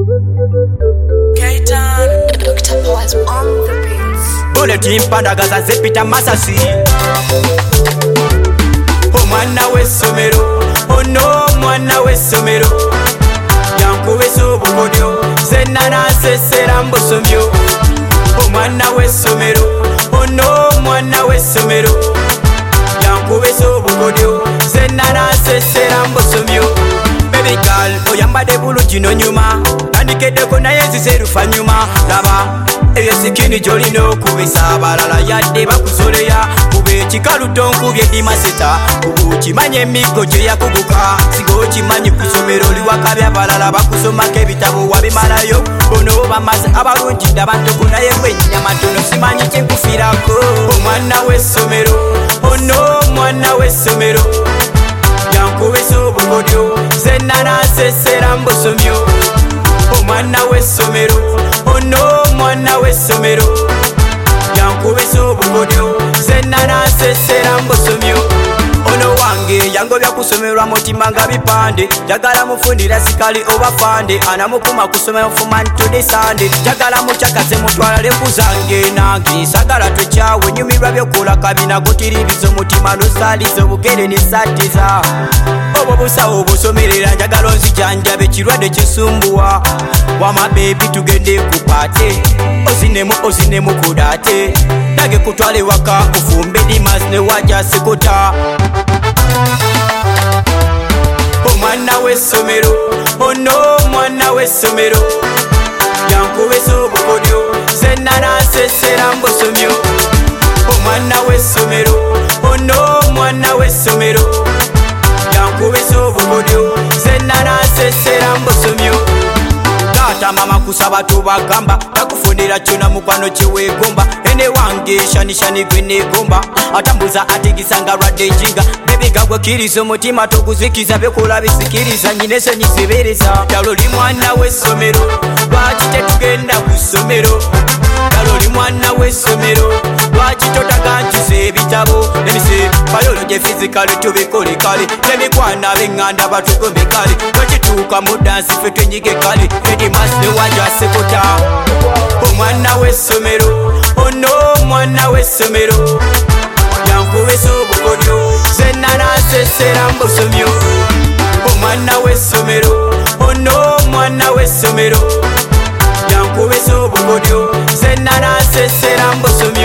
Dr. Paul's on the beats. Bulletin pandagaza zepita masasi. Omwana w'essomero, ono omwana w'essomero. Yankubisa obukodyo, zenna nansesera mbusomyo. Omwana w'essomero, ono omwana w'essomero. Yankubisa obukodyo, zenna nansesera mbusomyo. Baby girl, oyambadde bulungi n'onyuma. Tandikeddeko naye nzize luvannyuma. Laba eyo sikini gy'olina okubisa abalala yadde bakuzoleya. Kuba ekikalu tonkubye dimaseta. Kuba okimanya emiggo gye yakuguka. Singa okimanyi ku ssomero oli wakabya abalala bakusomako ebitabo wabimalayo. Bono bamaze abalungi ndabantuku naye bwennyama tono simanyi kyenkufirako. Omwana w'essomero, ono omwana w'essomero. Yankubisa obukodyo, zenna nansesera mbusomyo. Omwana w'essomero, ono omwana w'essomero. Yankubisa obukodyo, zenna nansesera mbusomyo. Ono wange yangobya kusomerwa mutima nga bipande. Jagala mufundira sikali oba fande. Anamukuma kusomera from to the Sunday. Jagala mukyakaze mutwala lenku zange nange. Sagala twekyawe nyumirwa byokola kabina gutiririza omutima n'osaliza obugere n'esatiza. Obwo busawo obusomerera njagala onzijanjabe ekirwadde kisumbuwa. Wama baby tugende ku paate. Ozinemu kudate. Nage kutwale waka ufumbe dimas ne waja sekota. Omwana w'essomero, ono omwana w'essomero. Yankubisa obukodyo, zenna nansesera mbusomyo. Omwana w'essomero, ono omwana w'essomero. Yankubisa obukodyo, zenna nansesera mbusomyo. Taata mama kusaba tubagamba, takufundira kyona mukwano kyeweegomba. Ene wange shanishani gwe neegomba, atambuza ategisanga lwadde ejinga. Baby gagwe kiriza omutima toguzikiza, byokola bisikiriza nyine esonyi zibeereza. Dalo oli mwana w'essomero, lwaki tetugenda ku ssomero? Dalo oli mwana w'essomero, lwaki totaganjuza ebitabo? Emise biology physical tubikole kale, nemikwana b'enganda batugombe kale. Twekituuka mu dansi ffe twenyige kale, edimas ne wanja sekota. Omwana w'essomero, ono omwana w'essomero. Yankubisa obukodyo, zenna nansesera mbusomyo. Omwana w'essomero, ono omwana w'essomero. Yankubisa obukodyo, zenna nansesera mbusomyo.